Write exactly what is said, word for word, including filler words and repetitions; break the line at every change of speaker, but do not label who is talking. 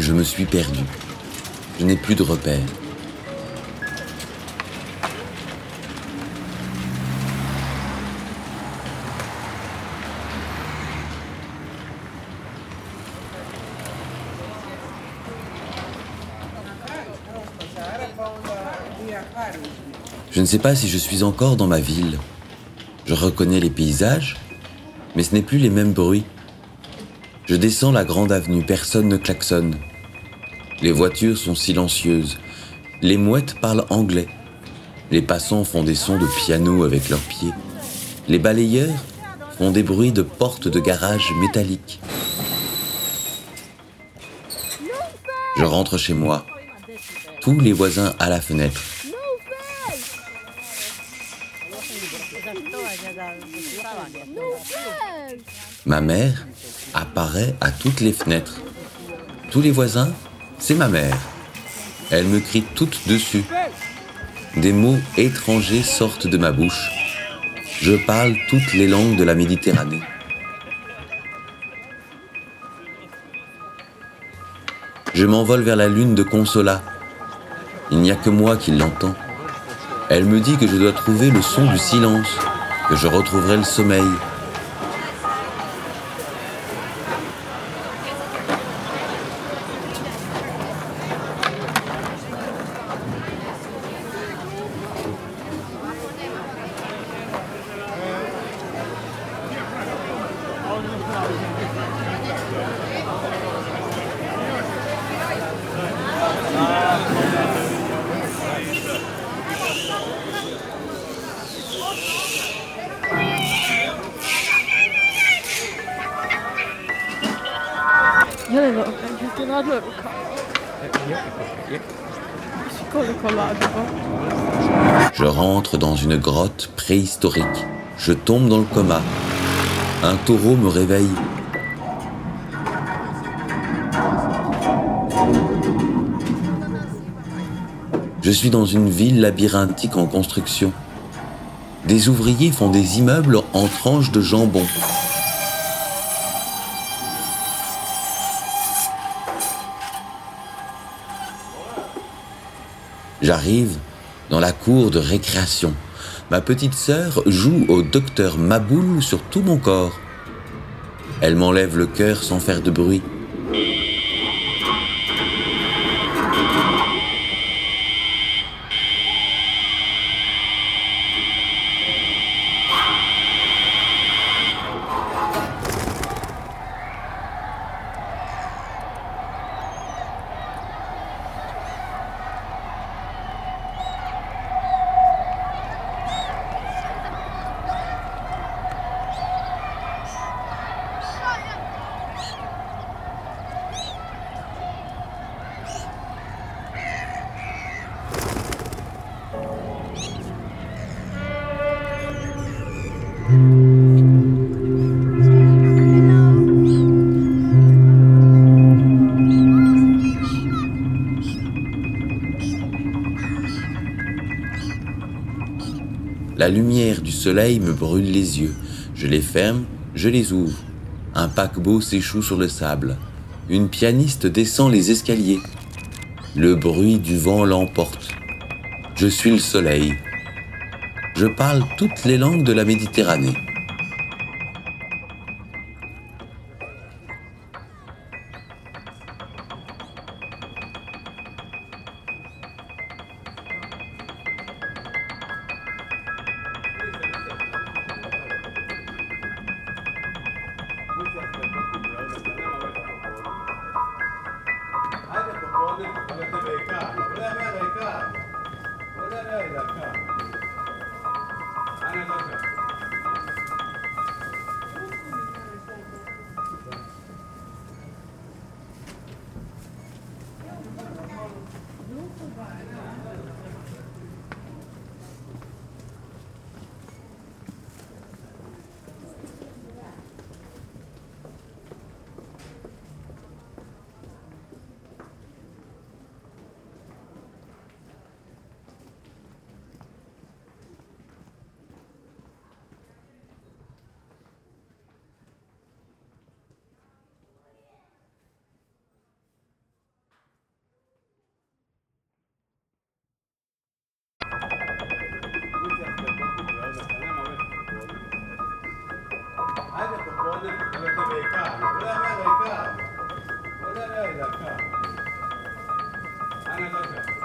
Je me suis perdu. Je n'ai plus de repères. Je ne sais pas si je suis encore dans ma ville. Je reconnais les paysages, mais ce n'est plus les mêmes bruits. Je descends la grande avenue, personne ne klaxonne. Les voitures sont silencieuses. Les mouettes parlent anglais. Les passants font des sons de piano avec leurs pieds. Les balayeurs font des bruits de portes de garage métalliques. Je rentre chez moi. Tous les voisins à la fenêtre. Ma mère apparaît à toutes les fenêtres. Tous les voisins, c'est ma mère. Elle me crie toutes dessus. Des mots étrangers sortent de ma bouche. Je parle toutes les langues de la Méditerranée. Je m'envole vers la lune de Consola. Il n'y a que moi qui l'entends. Elle me dit que je dois trouver le son du silence, que je retrouverai le sommeil. Je rentre dans une grotte préhistorique. Je tombe dans le coma. Un taureau me réveille. Je suis dans une ville labyrinthique en construction. Des ouvriers font des immeubles en tranches de jambon. J'arrive dans la cour de récréation. Ma petite sœur joue au docteur Maboul sur tout mon corps. Elle m'enlève le cœur sans faire de bruit. La lumière du soleil me brûle les yeux. Je les ferme, je les ouvre. Un paquebot s'échoue sur le sable. Une pianiste descend les escaliers. Le bruit du vent l'emporte. Je suis le soleil. Je parle toutes les langues de la Méditerranée.
هذا تقول أنا تبي كار ولا ما غير كار ولا لا إذا كار أنا غير